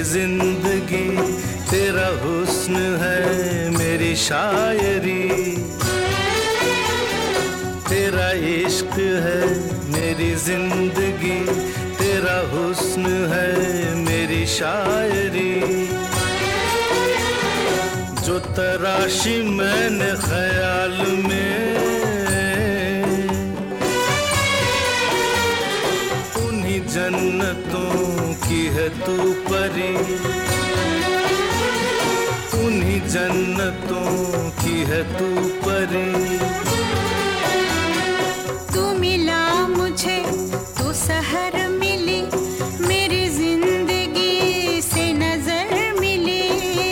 जिंदगी, तेरा हुस्न है मेरी शायरी, तेरा इश्क है मेरी जिंदगी, तेरा हुस्न है मेरी शायरी। जो तराशी मैंने ख्याल में, उन्हीं जन्नतों की है तू परी, उन्हीं जन्नतों की है तू परी। तू मिला मुझे, तू सहर मिली, मेरी जिंदगी से नजर मिली।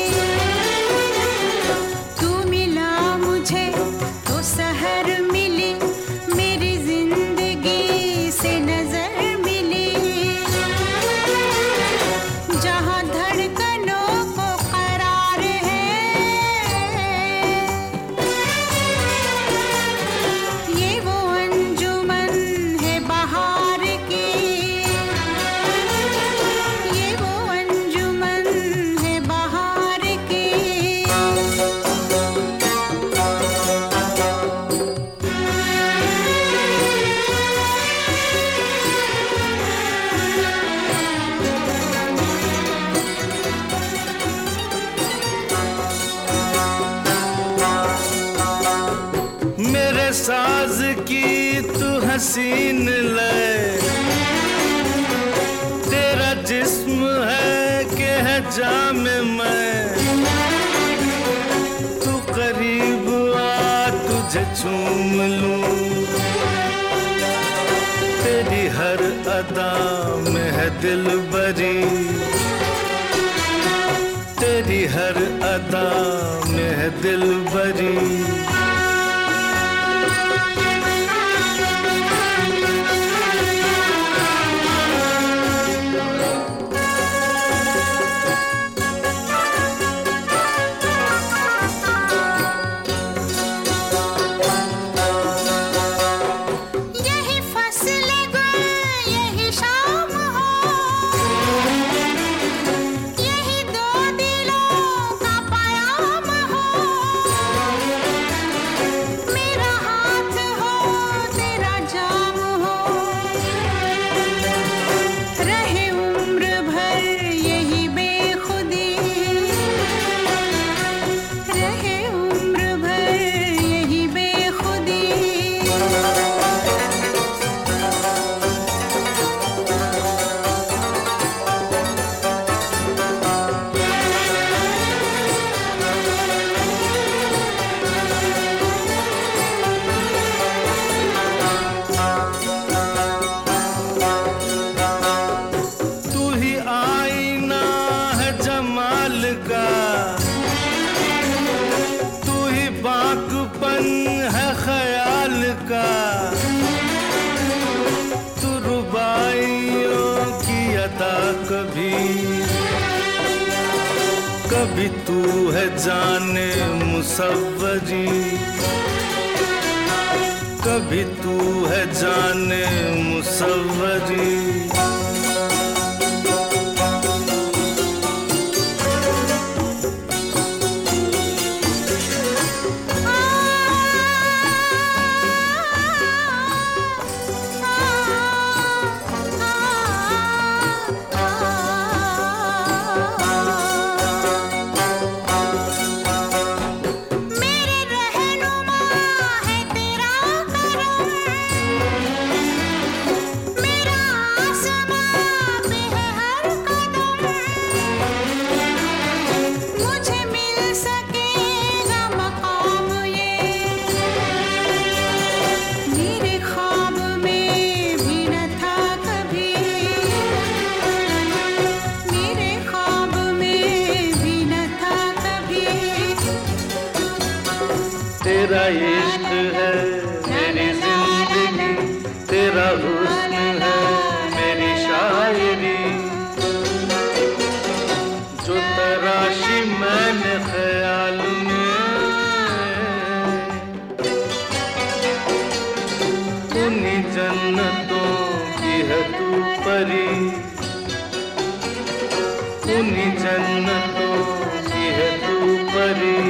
तू मिला मुझे, तू सहर मिली, मेरी जिंदगी से नजर मिली। जहाँ धड़कनों को करार है, ये वो अंजुमन है बहार की, ये वो अंजुमन है बहार की। मेरे साज की तू हसीन लय, तेरा जिस्म है कि है जाम मैं। तू करीब आ, तुझे चूम लूं, तेरी हर अदा में है दिलबरी, तेरी हर अदा में है दिलबरी। यही फसले गुल, यही शाम हो, यही दो दिलों का पयाम हो। मेरा हाथ हो, तेरा जाम हो, रहे उम्र भर यही बेखुदी, रहे उम्र भर यही बेखुदी। तू ही आईना है जमाल का, तू ही बाकपन है ख्याल का। तू रुबाइयों की अदा कभी, कभी तू है जाने मुसव्वरी, कभी तू है जाने मुसव्वरी। मेरे रहनुमा है तेरा करम, मेरा आसमां पे है हर कदम। मुझे मिल सकेगा मकाम ये, मेरे ख्वाब में भी न था कभी, मेरे ख्वाब में भी न था कभी। तेरा इश्क है मेरी जिंदगी, तेरा हुस्न है मेरी शायरी। जो तराशी मैंने ख्याल में, उन्हीं जन्नतों की है तू परी, उन्हीं जन्नतों की है तू परी।